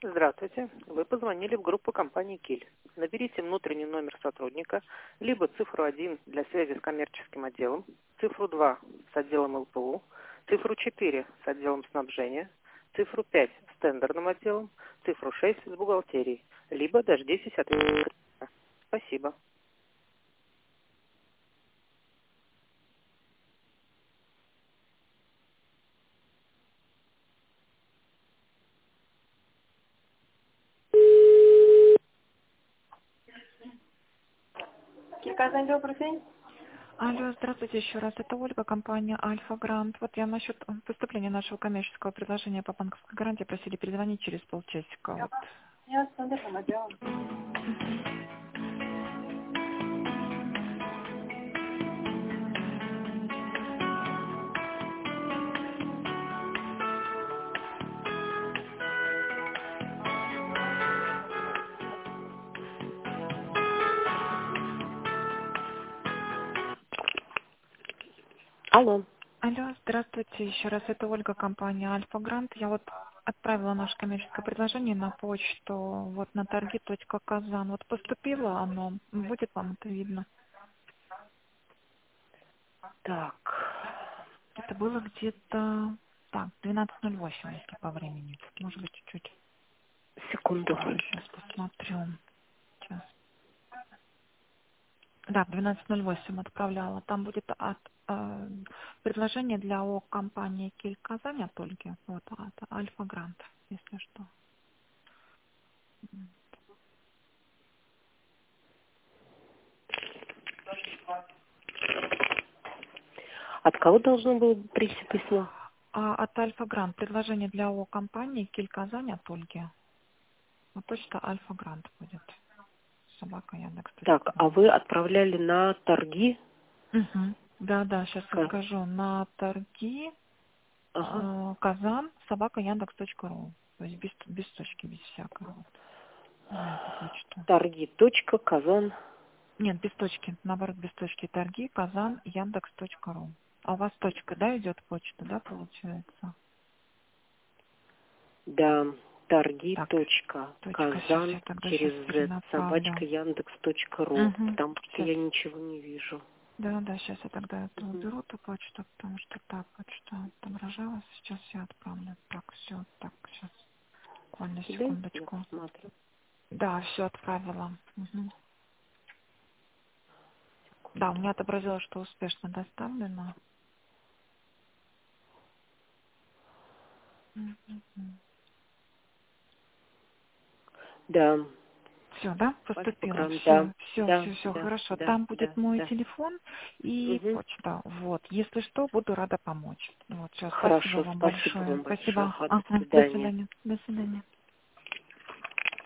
Здравствуйте. Вы позвонили в группу компании «Киль». Наберите внутренний номер сотрудника, либо цифру 1 для связи с коммерческим отделом, цифру 2 с отделом ЛПУ, цифру 4 с отделом снабжения, цифру 5 с тендерным отделом, цифру 6 с бухгалтерией, либо дождитесь ответа. Спасибо. Кирказан, добрый день. Алло, здравствуйте еще раз. Это Ольга, компания Альфа Грант. Вот я насчет поступления нашего коммерческого предложения по банковской гарантии просили перезвонить через полчасика. Вот. Я с тендерным отделом. Мгм. Алло. Алло, здравствуйте еще раз. Это Ольга, компания Альфа Грант. Я вот отправила наше коммерческое предложение на почту, вот на торги.казан. Вот поступило оно. Будет вам это видно? Так, Это было где-то, так, 12:08, если по времени. Может быть, чуть-чуть секунду. позже. Сейчас посмотрю. Сейчас. Да, в 12:08 отправляла. Там будет предложение для ООО компании Киль Казань от Ольги. Вот, от Альфа Грант, если что. От кого должно было прийти письмо? От Альфа Грант предложение для ООО компании Киль Казань от Ольги. Вот почта Альфа Грант будет. Собака Так, Яндекс.ру. а вы отправляли на торги? Угу. Да, да, сейчас я Ка- скажу. На торги Ага. Казан собака Яндекс.ру. То есть без точки, без всякого. Вот. На эту почту. Торги.казан. Нет, без точки. Наоборот, без точки. Торги, Казан, Яндекс.ру. А у вас точка, да, идет почта, да, получается? Да, Так, точка, сейчас торги.казан я тогда сейчас через Z, перенаправлю. собачка Яндекс.ру, Угу. потому что Сейчас. я ничего не вижу. Да, да, сейчас я тогда это Мгм. уберу, эту почту, потому что та почта отображалась. Сейчас я отправлю. Так, все, так, сейчас. Буквально Да, я секундочку. посмотрю. Да, все отправила. Мгм. Да, у меня отобразилось, что успешно доставлено. Да, Все, да, поступило. Альфа-Грант, да, Все, все, да, все, все, да, хорошо. да, Там будет да, мой да. телефон и Мгм. почта. Вот. Если что, буду рада помочь. Вот, все, спасибо Хорошо, вам спасибо большое. вам большое. Спасибо. Ага, до Ага, до свидания. свидания. До свидания.